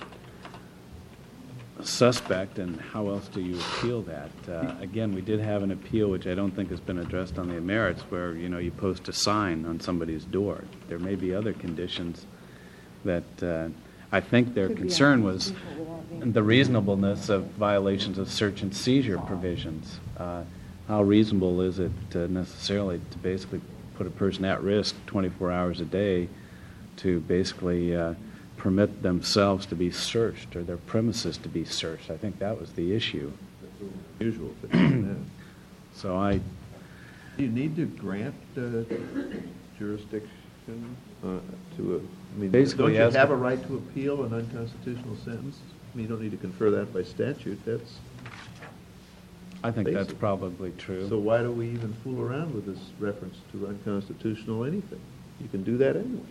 suspect, and how else do you appeal that? Uh, Again, we did have an appeal, which I don't think has been addressed on the merits, where, you know, you post a sign on somebody's door. There may be other conditions that, uh, I think their concern was the reasonableness of violations of search and seizure provisions. Uh, How reasonable is it uh, necessarily to basically put a person at risk twenty-four hours a day to basically uh, permit themselves to be searched or their premises to be searched? I think that was the issue. Usual. if it's in that. So I, Do you need to grant uh, jurisdiction uh, to a, I mean, Basically, don't you as- have a right to appeal an unconstitutional sentence? I mean, you don't need to confer that by statute, that's, I think that's Basic. probably true. so why do we even fool around with this reference to unconstitutional anything? You can do that anyway.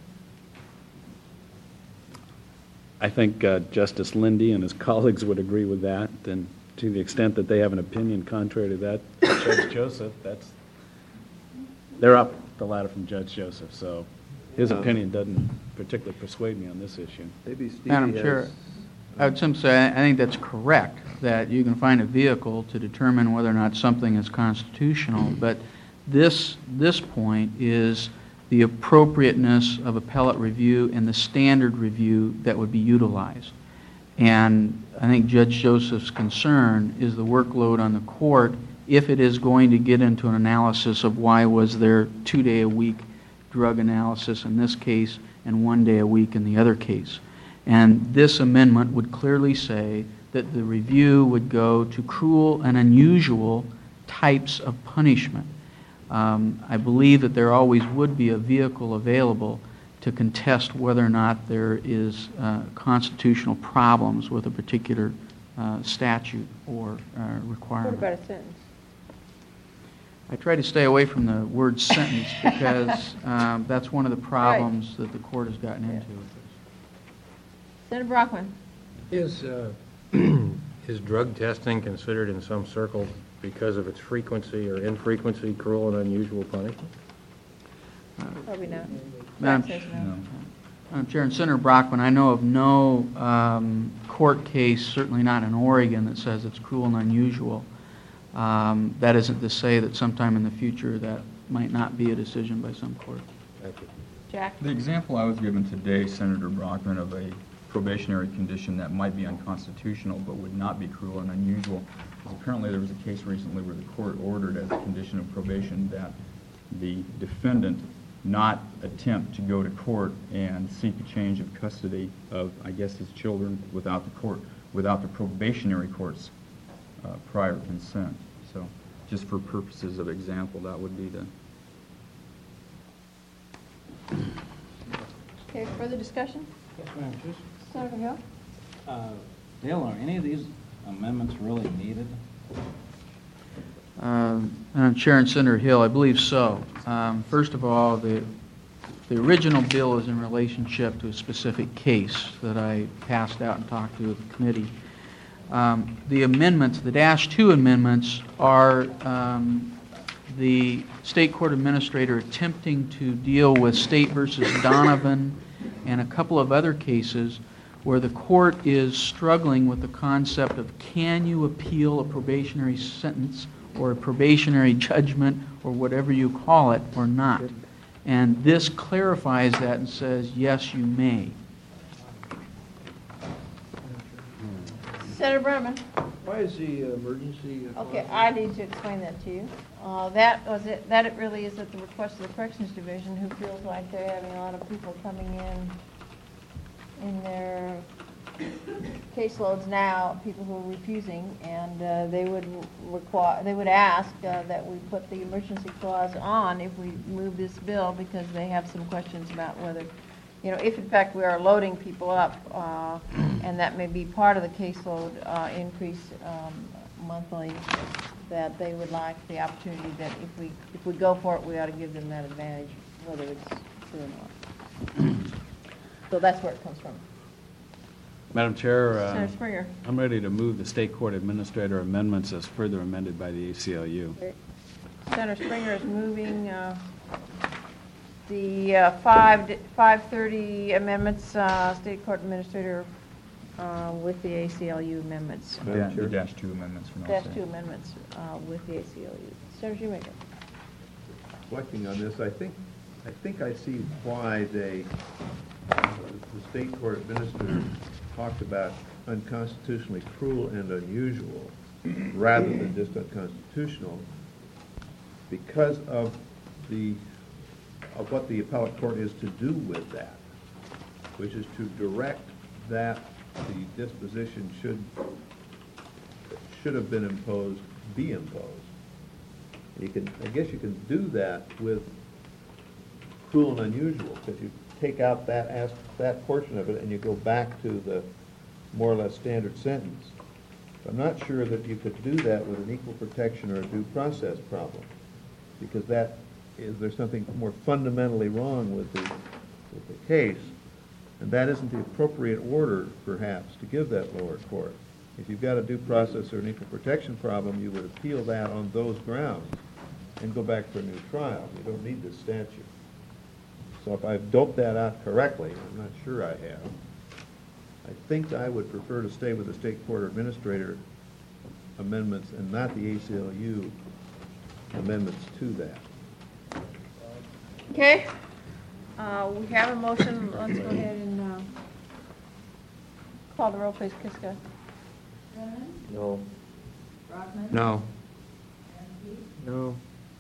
I think uh, Justice Lindy and his colleagues would agree with that, and to the extent that they have an opinion contrary to that, Judge Joseph, that's, they're up the ladder from Judge Joseph, so his Um, opinion doesn't particularly persuade me on this issue. Maybe Stevie Madam has- Chair, I would simply say, I think that's correct, that you can find a vehicle to determine whether or not something is constitutional, but this, this point is the appropriateness of appellate review and the standard review that would be utilized. And I think Judge Joseph's concern is the workload on the court if it is going to get into an analysis of why was there two-day-a-week drug analysis in this case and one day a week in the other case. And this amendment would clearly say that the review would go to cruel and unusual types of punishment. Um, I believe that there always would be a vehicle available to contest whether or not there is uh, constitutional problems with a particular uh, statute or uh, What requirement. about a sentence? I try to stay away from the word sentence because um, that's one of the problems that the court has gotten into with this. Senator Brockman. Is, uh, is drug testing considered in some circles, because of its frequency or infrequency, cruel and unusual punishment? Probably not. Madam Jack says no. Madam Chair, and Senator Brockman, I know of no um, court case, certainly not in Oregon, that says it's cruel and unusual. Um, That isn't to say that sometime in the future that might not be a decision by some court. Thank you. Jack? The example I was given today, Senator Brockman, of a probationary condition that might be unconstitutional but would not be cruel and unusual. Because apparently there was a case recently where the court ordered as a condition of probation that the defendant not attempt to go to court and seek a change of custody of, I guess, his children without the court, without the probationary court's uh, prior consent. So just for purposes of example, that would be the... Okay, further discussion? Yes, ma'am. Just, Senator Hill? uh, Dale, are any of these amendments really needed? Um, Madam Chair and Senator Hill, I believe so. Um, First of all, the the original bill is in relationship to a specific case that I passed out and talked to the committee. Um, The amendments, the dash two amendments, are um, the state court administrator attempting to deal with State versus Donovan and a couple of other cases where the court is struggling with the concept of can you appeal a probationary sentence or a probationary judgment or whatever you call it or not. And this clarifies that and says, yes, you may. Senator Brenneman? Why is the emergency? Okay, I need to explain that to you. Uh, That was it, that it really is at the request of the Corrections Division, who feels like they're having a lot of people coming in, in their caseloads now, people who are refusing, and uh, they would require, they would ask uh, that we put the emergency clause on if we move this bill, because they have some questions about whether, you know, if in fact we are loading people up, uh, and that may be part of the caseload uh, increase um, monthly, that they would like the opportunity that if we, if we go for it, we ought to give them that advantage, whether it's true or not. So that's where it comes from. Madam Chair, uh, Senator Springer. I'm ready to move the State Court Administrator amendments as further amended by the A C L U. Okay. Senator Springer is moving uh, the uh, five five thirty amendments, uh, State Court Administrator uh, with the A C L U amendments. Da- The dash two amendments from Dash L S A. two amendments uh, with the A C L U. Senator Shoemaker. Reflecting on this, I think, I think I see why they, the state court administrator talked about unconstitutionally cruel and unusual rather than just unconstitutional, because of the, of what the appellate court is to do with that, which is to direct that the disposition should, should have been imposed, be imposed. And you can, I guess you can do that with cruel and unusual, because you take out that as, that portion of it and you go back to the more or less standard sentence. I'm not sure that you could do that with an equal protection or a due process problem, because that is, there's something more fundamentally wrong with the, with the case, and that isn't the appropriate order, perhaps, to give that lower court. If you've got a due process or an equal protection problem, you would appeal that on those grounds and go back for a new trial. You don't need this statute. So if I've doped that out correctly, I'm not sure I have, I think I would prefer to stay with the state court administrator amendments and not the A C L U amendments to that. Okay. Uh, We have a motion. Let's go ahead and uh, call the roll, please, Kiska. No. Brockman? No. Mansky? No.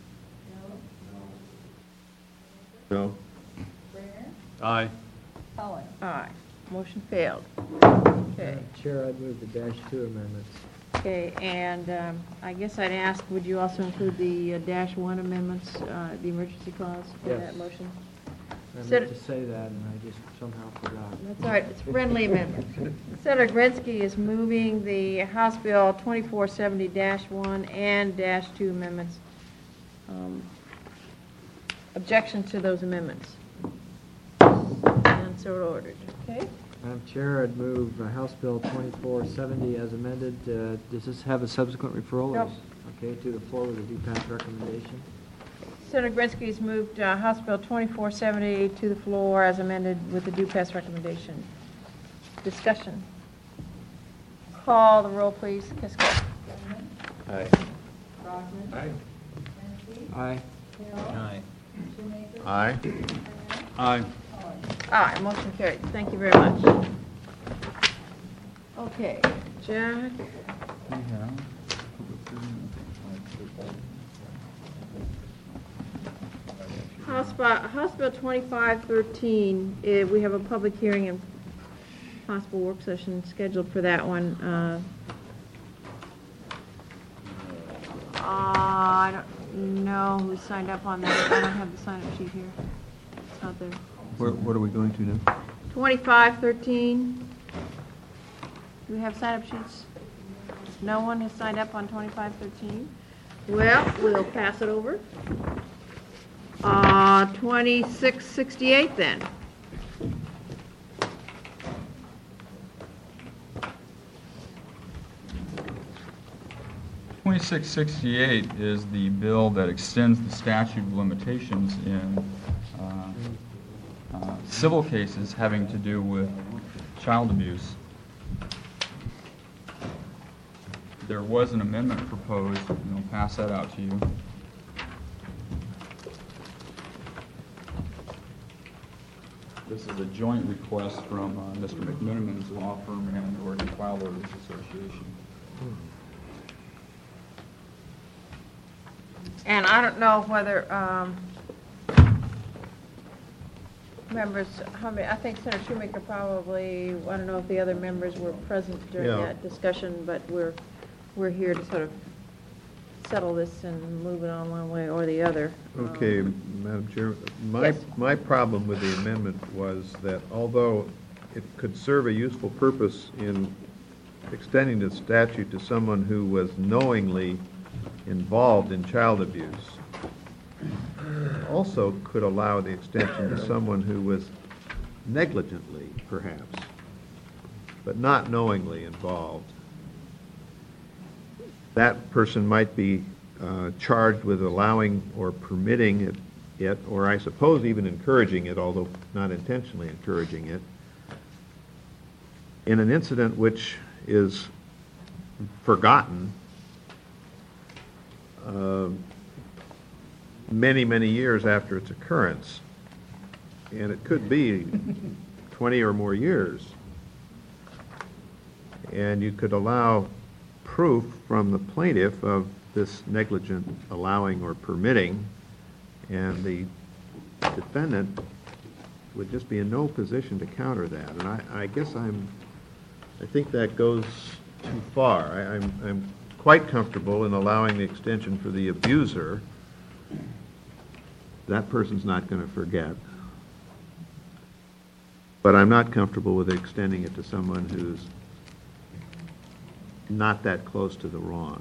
No? Springer? Aye. Cullen? Aye. Motion failed. Okay. Madam Chair, I'd move the dash two amendments. Okay, and um, I guess I'd ask, would you also include the uh, dash one amendments, uh, the emergency clause for Yes. that motion? I Sen- meant to say that, and I just somehow forgot. That's all right, it's friendly amendment. Senator Grinsky is moving the House Bill twenty-four seventy dash one and dash two amendments. Um, Objection to those amendments? And so ordered, okay? Madam Chair, I'd move uh, House Bill twenty-four seventy as amended. Uh, Does this have a subsequent referral? or Nope. is- Okay, to the floor with a due pass recommendation. Senator Grinsky's moved uh, House Bill twenty-four seventy to the floor as amended with the due pass recommendation. Discussion. Call the roll, please. Kiska. Aye. Brockman? Aye. Mansky? Aye. Hill? Aye. Shoemaker? Aye. Brenner? Aye. Cullen? Aye, motion carried. Thank you very much. Okay, Jack? House Bill, House Bill twenty-five thirteen, eh, we have a public hearing and possible work session scheduled for that one. Uh, uh, I don't know who signed up on that. I don't have the sign-up sheet here. It's not there. Where, what are we going to now? twenty-five thirteen. Do we have sign-up sheets? No one has signed up on twenty-five thirteen? Well, we'll pass it over. Uh, twenty-six sixty-eight then. twenty-six sixty-eight is the bill that extends the statute of limitations in uh, uh, civil cases having to do with child abuse. There was an amendment proposed, and I'll pass that out to you. This is a joint request from uh, Mister McMiniman's law firm and the Oregon File Lawyers Association. And I don't know whether, um, members, how many, I think Senator Shoemaker probably, I don't know if the other members were present during Yeah. that discussion, but we're, we're here to sort of settle this and move it on one way or the other. Okay, Um, Madam Chair, my, Yes. my problem with the amendment was that although it could serve a useful purpose in extending the statute to someone who was knowingly involved in child abuse, also could allow the extension to someone who was negligently, perhaps, but not knowingly involved. That person might be uh, charged with allowing or permitting it, it, or I suppose even encouraging it, although not intentionally encouraging it, in an incident which is forgotten uh, many, many years after its occurrence. And it could be twenty or more years. And you could allow proof from the plaintiff of this negligent allowing or permitting, and the defendant would just be in no position to counter that. And I, I guess I'm, I think that goes too far. I, I'm, I'm quite comfortable in allowing the extension for the abuser. That person's not going to forget. But I'm not comfortable with extending it to someone who's not that close to the wrong.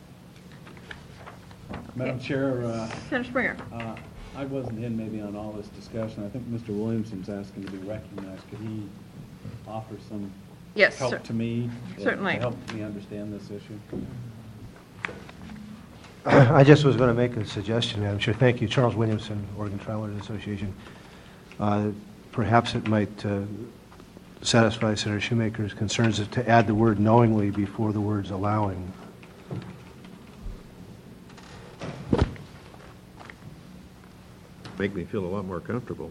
Madam Chair, uh, Senator Springer. uh, I wasn't in maybe on all this discussion. I think Mister Williamson's asking to be recognized. Could he offer some Yes, cer- help to me? to- certainly. To help me understand this issue? I just was going to make a suggestion, Madam Chair. Thank you, Charles Williamson, Oregon Trial Lawyers Association. Uh, Perhaps it might uh, satisfy Senator Shoemaker's concerns to add the word knowingly before the words allowing. Make me feel a lot more comfortable.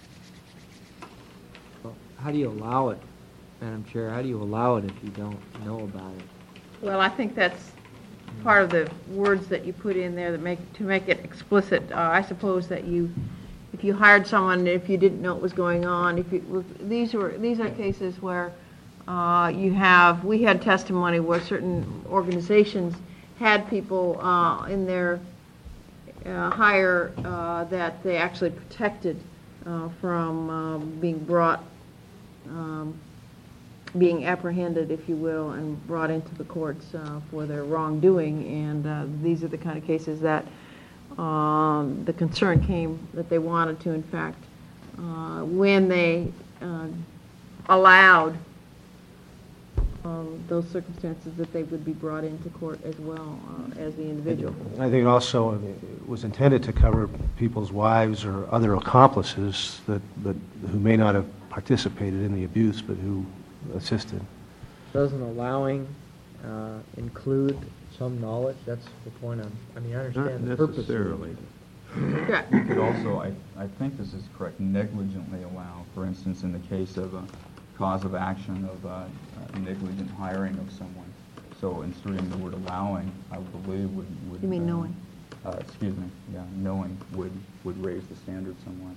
Well, how do you allow it, Madam Chair? How do you allow it if you don't know about it? Well, I think that's part of the words that you put in there that make, to make it explicit. Uh, I suppose that you, if you hired someone, if you didn't know what was going on, if you, these were, these are cases where uh, you have, we had testimony where certain organizations had people uh, in their uh, hire uh, that they actually protected uh, from uh, being brought, um, being apprehended, if you will, and brought into the courts uh, for their wrongdoing. And uh, these are the kind of cases that um, the concern came that they wanted to, in fact, uh, when they uh, allowed um, those circumstances, that they would be brought into court as well uh, as the individual. I think also it was intended to cover people's wives or other accomplices that, that who may not have participated in the abuse, but who assisted. Doesn't allowing uh, include some knowledge? That's the point I'm, I mean, I understand the Not purpose. necessarily. You could also, I, I think this is correct, negligently allow, for instance, in the case of a cause of action of uh, uh, negligent hiring of someone. So inserting the word allowing, I believe would, would. You mean uh, knowing? Uh, excuse me, yeah, knowing would, would raise the standard somewhat.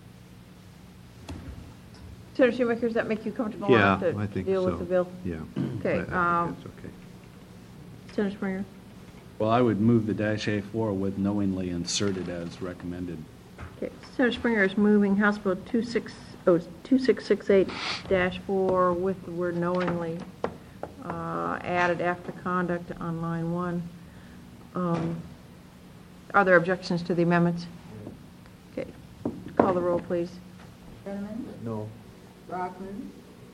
Senator Shoemaker, does that make you comfortable Yeah, enough to I think deal with so. the bill? Yeah. Okay, I- I think um, that's okay. Senator Springer? Well, I would move the dash A four with knowingly inserted as recommended. Okay, Senator Springer is moving House Bill two six, oh, two six six eight dash four with the word knowingly uh, added after conduct on line one. Um, Are there objections to the amendments? Okay, call the roll, please. Brenneman? No. Brockman?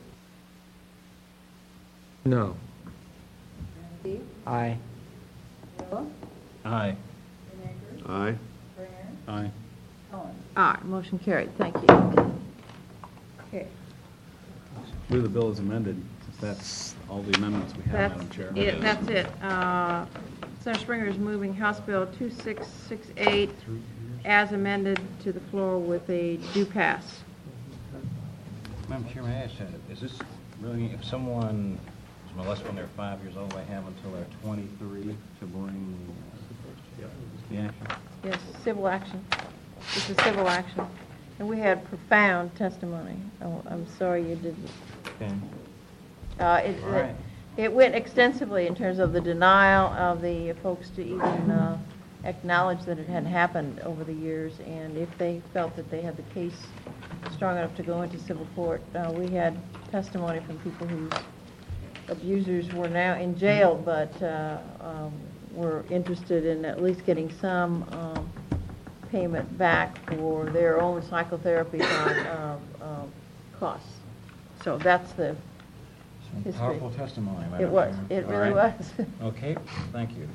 No. Steve? Aye. Bill? Aye. Shoemaker? Aye. Springer? Aye. Cullen? Aye, motion carried, thank you. Okay, Move the bill as amended, if that's all the amendments we have, that's Madam Chair. it, that's it. Uh, Senator Springer is moving House Bill two six six eight as amended to the floor with a do pass. Madam Chair, may I ask, uh, is this really, if someone is molested when they're five years old, they have until they're twenty-three to bring uh, the action? Yes, civil action. It's a civil action. And we had profound testimony. Oh, I'm sorry you didn't. Okay. Uh, it, All right. it went extensively in terms of the denial of the folks to even uh, acknowledge that it had happened over the years, and if they felt that they had the case strong enough to go into civil court. Uh, we had testimony from people whose abusers were now in jail, but uh, um, were interested in at least getting some um, payment back for their own psychotherapy uh, uh, costs. So that's the Some history. powerful testimony, Madam It was. Chair. It All really right. was. Okay, thank you.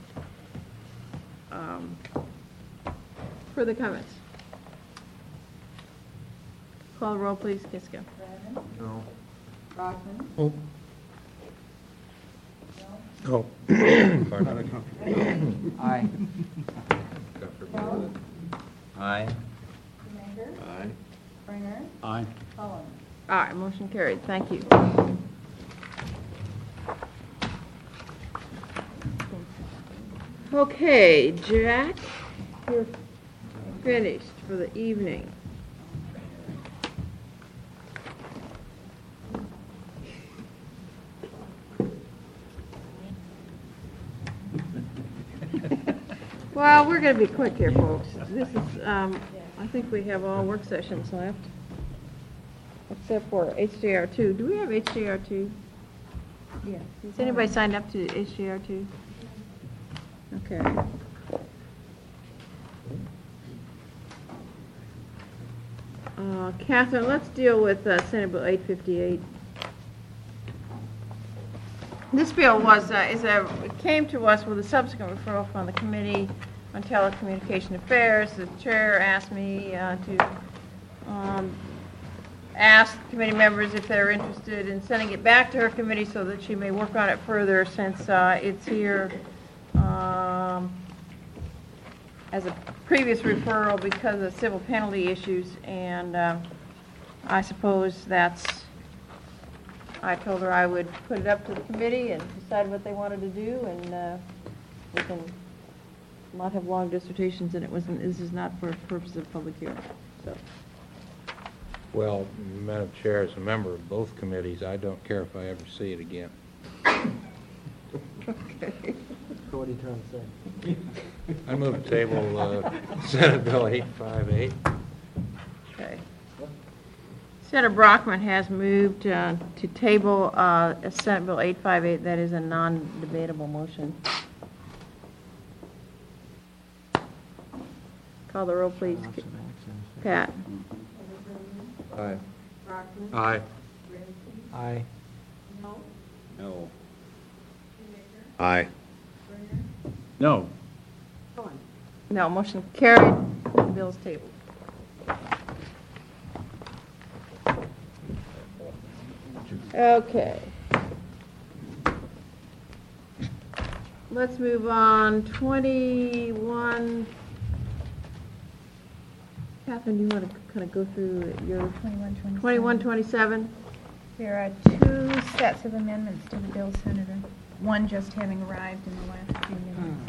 Um, Further comments? Call the roll, please, Kiska. Brenneman? No. Brockman? Oh. Oh. Aye. Cullen? Aye. Shoemaker? Aye. Springer? Aye. Cullen? Aye, motion carried. Thank you. Okay, Jack, you're finished for the evening. Well, we're going to be quick here, folks. This is, um, I think we have all work sessions left, except for H J R two. Do we have H J R two? Yes. Has anybody signed up to H J R two? Okay. Uh, Catherine, let's deal with uh, Senate Bill eight fifty-eight. This bill was, uh, is a, it came to us with a subsequent referral from the Committee on Telecommunication Affairs. The chair asked me uh, to um, ask committee members if they're interested in sending it back to her committee so that she may work on it further, since uh, it's here um, as a previous referral because of civil penalty issues, and uh, I suppose that's, I told her I would put it up to the committee and decide what they wanted to do, and uh, we can not have long dissertations, and it wasn't, this is not for purposes of public hearing, so. Well, Madam Chair, as a member of both committees, I don't care if I ever see it again. Okay. So what are you trying to say? I move to table uh, Senate Bill eight fifty-eight. Okay. Senator Brockman has moved uh, to table uh, Senate Bill eight fifty-eight. That is a non-debatable motion. Call the roll, please. Pat? Aye. Brockman? Aye. Ramsey? Aye. No? No. Shoemaker? Aye. Springer? No. Cullen? No, motion carried. The bill is tabled. Okay. Let's move on. twenty-one. Catherine, do you want to kind of go through your Twenty-one, twenty-seven. twenty-one, twenty-seven? There are two sets of amendments to the bill, Senator. One just having arrived in the last few minutes.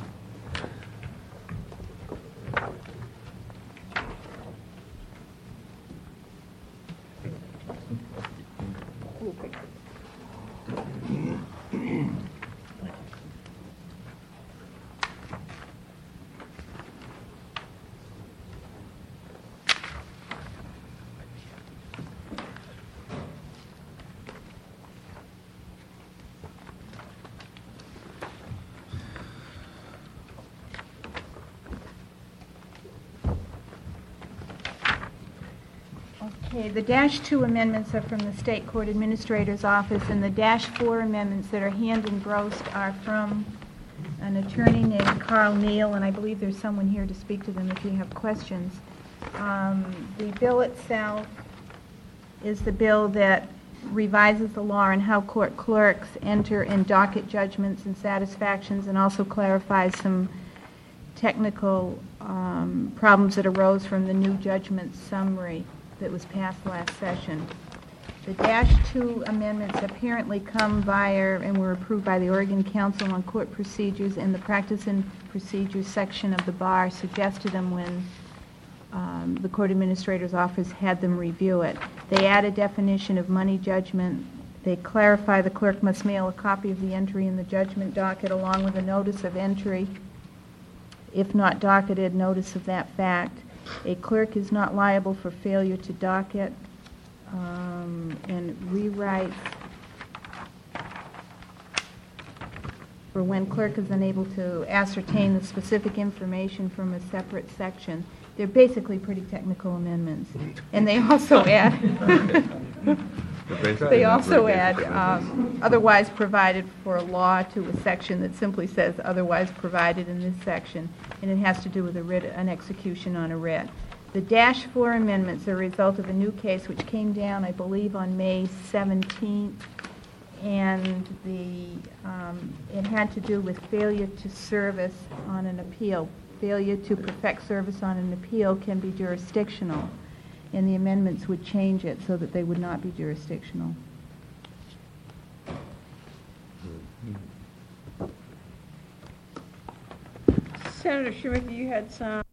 Okay, the dash two amendments are from the State Court Administrator's Office, and the dash four amendments that are hand engrossed are from an attorney named Carl Neal, and I believe there's someone here to speak to them if you have questions. Um, the bill itself is the bill that revises the law on how court clerks enter in docket judgments and satisfactions, and also clarifies some technical um, problems that arose from the new judgment summary that was passed last session. The dash two amendments apparently come via and were approved by the Oregon Council on Court Procedures, and the Practice and Procedures section of the bar suggested them when um, the Court Administrator's Office had them review it. They add a definition of money judgment. They clarify the clerk must mail a copy of the entry in the judgment docket along with a notice of entry, if not docketed, notice of that fact. A clerk is not liable for failure to docket, um, and rewrites for when clerk is unable to ascertain the specific information from a separate section. They're basically pretty technical amendments. And they also add, they also add um, otherwise provided for a law to a section that simply says otherwise provided in this section, and it has to do with a writ, an execution on a writ. The dash four amendments are a result of a new case which came down, I believe, on May seventeenth, and the um, it had to do with failure to service on an appeal. Failure to perfect service on an appeal can be jurisdictional, and the amendments would change it so that they would not be jurisdictional. Senator Schumacher, you had some